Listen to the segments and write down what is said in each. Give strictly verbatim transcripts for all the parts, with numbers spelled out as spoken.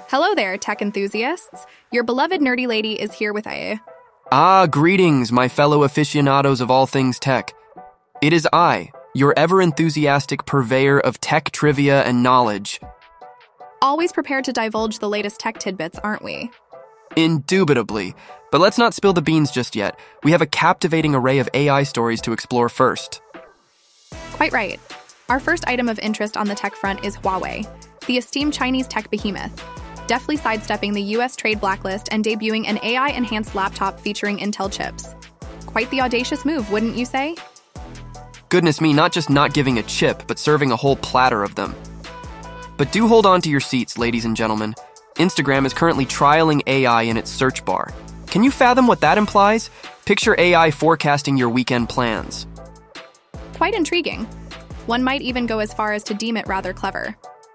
Hello there, tech enthusiasts. Your beloved nerdy lady is here with a... Ah, greetings, my fellow aficionados of all things tech. It is I, your ever-enthusiastic purveyor of tech trivia and knowledge. Always prepared to divulge the latest tech tidbits, aren't we? Indubitably. But let's not spill the beans just yet. We have a captivating array of A I stories to explore first. Quite right. Our first item of interest on the tech front is Huawei, the esteemed Chinese tech behemoth, deftly sidestepping the U S trade blacklist and debuting an A I-enhanced laptop featuring Intel chips. Quite the audacious move, wouldn't you say? Goodness me, not just not giving a chip, but serving a whole platter of them. But do hold on to your seats, ladies and gentlemen. Instagram is currently trialing A I in its search bar. Can you fathom what that implies? Picture A I forecasting your weekend plans. Quite intriguing. One might even go as far as to deem it rather clever.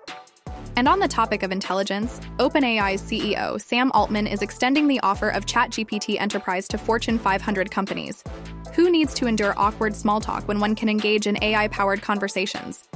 And on the topic of intelligence, OpenAI's C E O Sam Altman is extending the offer of ChatGPT Enterprise to Fortune five hundred companies. Who needs to endure awkward small talk when one can engage in A I-powered conversations?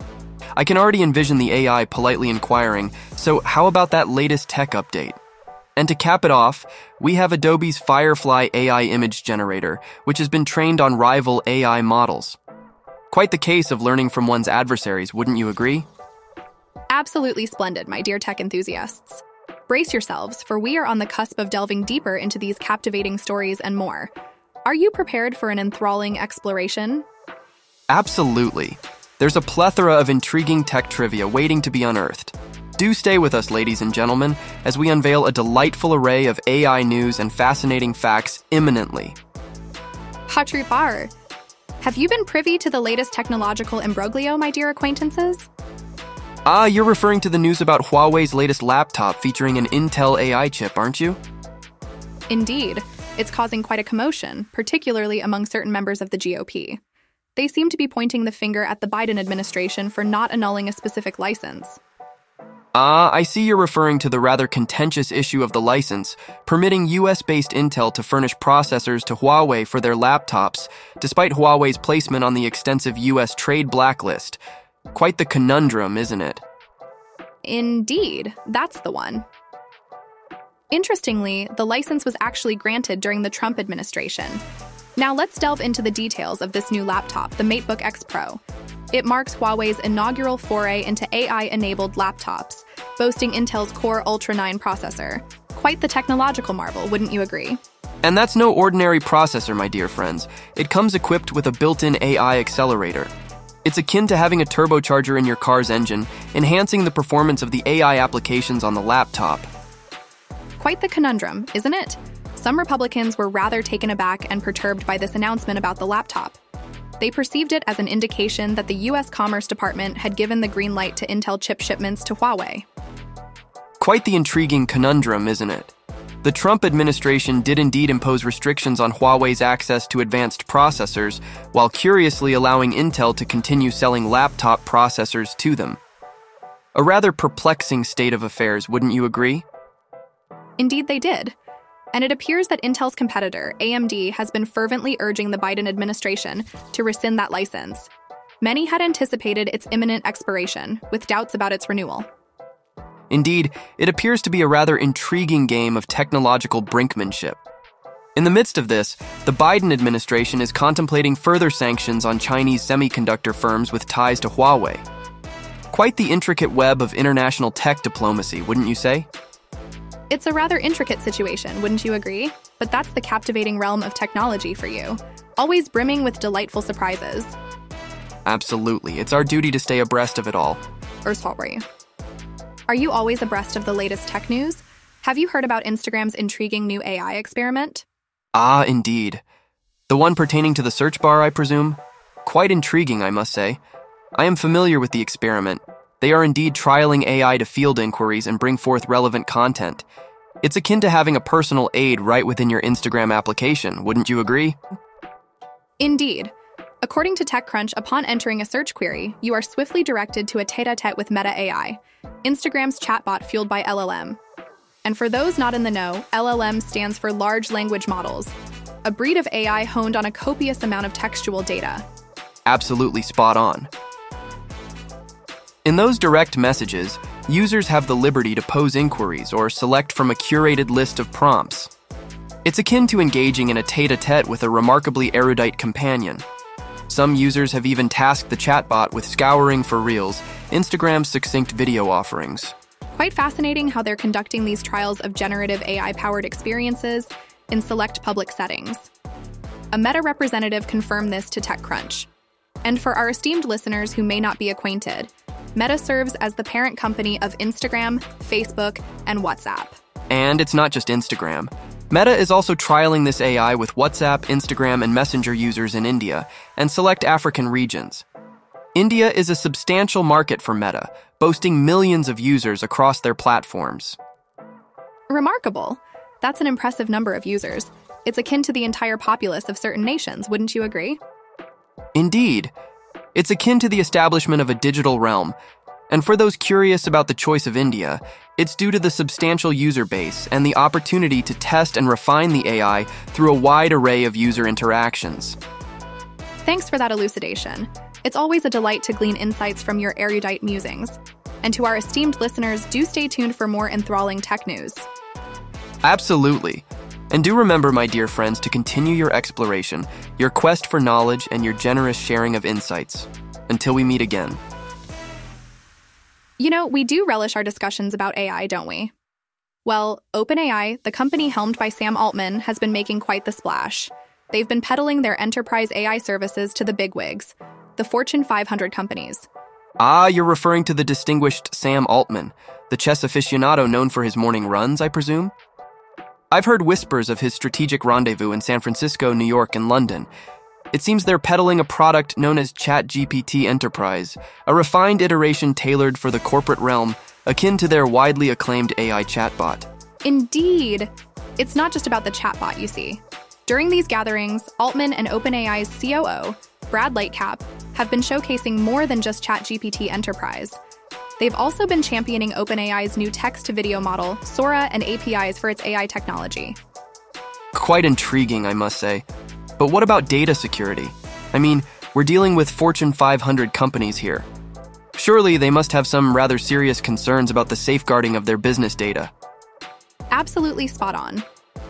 I can already envision the A I politely inquiring, so how about that latest tech update? And to cap it off, we have Adobe's Firefly A I image generator, which has been trained on rival A I models. Quite the case of learning from one's adversaries, wouldn't you agree? Absolutely splendid, my dear tech enthusiasts. Brace yourselves, for we are on the cusp of delving deeper into these captivating stories and more. Are you prepared for an enthralling exploration? Absolutely. There's a plethora of intriguing tech trivia waiting to be unearthed. Do stay with us, ladies and gentlemen, as we unveil a delightful array of A I news and fascinating facts imminently. Hatripar. Have you been privy to the latest technological imbroglio, my dear acquaintances? Ah, you're referring to the news about Huawei's latest laptop featuring an Intel A I chip, aren't you? Indeed. It's causing quite a commotion, particularly among certain members of the G O P. They seem to be pointing the finger at the Biden administration for not annulling a specific license. Ah, I see you're referring to the rather contentious issue of the license, permitting U S-based Intel to furnish processors to Huawei for their laptops, despite Huawei's placement on the extensive U S trade blacklist. Quite the conundrum, isn't it? Indeed, that's the one. Interestingly, the license was actually granted during the Trump administration. Now let's delve into the details of this new laptop, the MateBook X Pro. It marks Huawei's inaugural foray into A I-enabled laptops, boasting Intel's Core Ultra nine processor. Quite the technological marvel, wouldn't you agree? And that's no ordinary processor, my dear friends. It comes equipped with a built-in A I accelerator. It's akin to having a turbocharger in your car's engine, enhancing the performance of the A I applications on the laptop. Quite the conundrum, isn't it? Some Republicans were rather taken aback and perturbed by this announcement about the laptop. They perceived it as an indication that the U S Commerce Department had given the green light to Intel chip shipments to Huawei. Quite the intriguing conundrum, isn't it? The Trump administration did indeed impose restrictions on Huawei's access to advanced processors, while curiously allowing Intel to continue selling laptop processors to them. A rather perplexing state of affairs, wouldn't you agree? Indeed they did. And it appears that Intel's competitor, A M D, has been fervently urging the Biden administration to rescind that license. Many had anticipated its imminent expiration, with doubts about its renewal. Indeed, it appears to be a rather intriguing game of technological brinkmanship. In the midst of this, the Biden administration is contemplating further sanctions on Chinese semiconductor firms with ties to Huawei. Quite the intricate web of international tech diplomacy, wouldn't you say? It's a rather intricate situation, wouldn't you agree? But that's the captivating realm of technology for you, always brimming with delightful surprises. Absolutely. It's our duty to stay abreast of it all. Or so were you. Are you always abreast of the latest tech news? Have you heard about Instagram's intriguing new A I experiment? Ah, indeed. The one pertaining to the search bar, I presume? Quite intriguing, I must say. I am familiar with the experiment. They are indeed trialing A I to field inquiries and bring forth relevant content. It's akin to having a personal aide right within your Instagram application, wouldn't you agree? Indeed. According to TechCrunch, upon entering a search query, you are swiftly directed to a tête-à-tête with Meta A I, Instagram's chatbot fueled by L L M. And for those not in the know, L L M stands for Large Language Models, a breed of A I honed on a copious amount of textual data. Absolutely spot on. In those direct messages, users have the liberty to pose inquiries or select from a curated list of prompts. It's akin to engaging in a tête-à-tête with a remarkably erudite companion. Some users have even tasked the chatbot with scouring for Reels, Instagram's succinct video offerings. Quite fascinating how they're conducting these trials of generative A I-powered experiences in select public settings. A Meta representative confirmed this to TechCrunch. And for our esteemed listeners who may not be acquainted, Meta serves as the parent company of Instagram, Facebook, and WhatsApp. And it's not just Instagram. Meta is also trialing this A I with WhatsApp, Instagram, and Messenger users in India and select African regions. India is a substantial market for Meta, boasting millions of users across their platforms. Remarkable. That's an impressive number of users. It's akin to the entire populace of certain nations, wouldn't you agree? Indeed. It's akin to the establishment of a digital realm. And for those curious about the choice of India, it's due to the substantial user base and the opportunity to test and refine the A I through a wide array of user interactions. Thanks for that elucidation. It's always a delight to glean insights from your erudite musings. And to our esteemed listeners, do stay tuned for more enthralling tech news. Absolutely. And do remember, my dear friends, to continue your exploration, your quest for knowledge, and your generous sharing of insights. Until we meet again. You know, we do relish our discussions about A I, don't we? Well, OpenAI, the company helmed by Sam Altman, has been making quite the splash. They've been peddling their enterprise A I services to the bigwigs, the Fortune five hundred companies. Ah, you're referring to the distinguished Sam Altman, the chess aficionado known for his morning runs, I presume? I've heard whispers of his strategic rendezvous in San Francisco, New York, and London. It seems they're peddling a product known as ChatGPT Enterprise, a refined iteration tailored for the corporate realm, akin to their widely acclaimed A I chatbot. Indeed. It's not just about the chatbot, you see. During these gatherings, Altman and OpenAI's C O O, Brad Lightcap, have been showcasing more than just ChatGPT Enterprise. They've also been championing OpenAI's new text-to-video model, Sora, and A P Is for its A I technology. Quite intriguing, I must say. But what about data security? I mean, we're dealing with Fortune five hundred companies here. Surely they must have some rather serious concerns about the safeguarding of their business data. Absolutely spot on.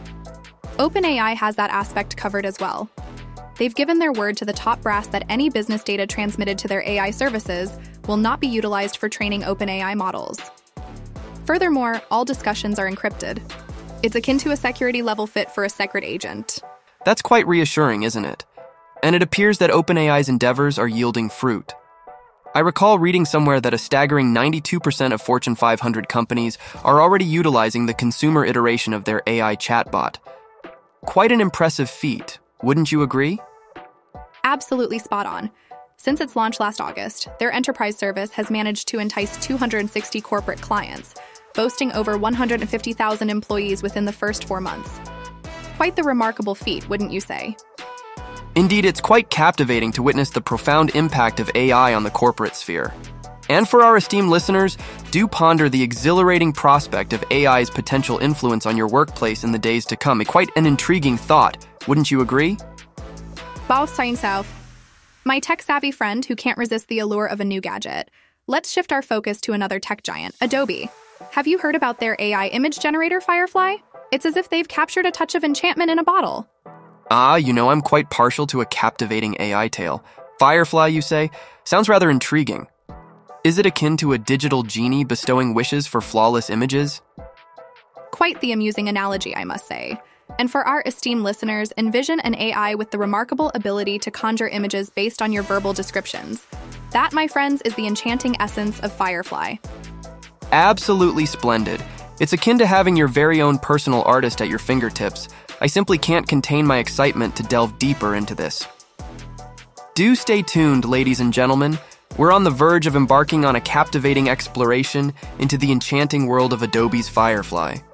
OpenAI has that aspect covered as well. They've given their word to the top brass that any business data transmitted to their A I services will not be utilized for training OpenAI models. Furthermore, all discussions are encrypted. It's akin to a security level fit for a secret agent. That's quite reassuring, isn't it? And it appears that OpenAI's endeavors are yielding fruit. I recall reading somewhere that a staggering ninety-two percent of Fortune five hundred companies are already utilizing the consumer iteration of their A I chatbot. Quite an impressive feat, wouldn't you agree? Absolutely spot on. Since its launch last August, their enterprise service has managed to entice two hundred sixty corporate clients, boasting over one hundred fifty thousand employees within the first four months. Quite the remarkable feat, wouldn't you say? Indeed, it's quite captivating to witness the profound impact of A I on the corporate sphere. And for our esteemed listeners, do ponder the exhilarating prospect of A I's potential influence on your workplace in the days to come. Quite an intriguing thought, wouldn't you agree? Bao Sain South. My tech-savvy friend who can't resist the allure of a new gadget. Let's shift our focus to another tech giant, Adobe. Have you heard about their A I image generator, Firefly? It's as if they've captured a touch of enchantment in a bottle. Ah, you know, I'm quite partial to a captivating A I tale. Firefly, you say? Sounds rather intriguing. Is it akin to a digital genie bestowing wishes for flawless images? Quite the amusing analogy, I must say. And for our esteemed listeners, envision an A I with the remarkable ability to conjure images based on your verbal descriptions. That, my friends, is the enchanting essence of Firefly. Absolutely splendid. It's akin to having your very own personal artist at your fingertips. I simply can't contain my excitement to delve deeper into this. Do stay tuned, ladies and gentlemen. We're on the verge of embarking on a captivating exploration into the enchanting world of Adobe's Firefly.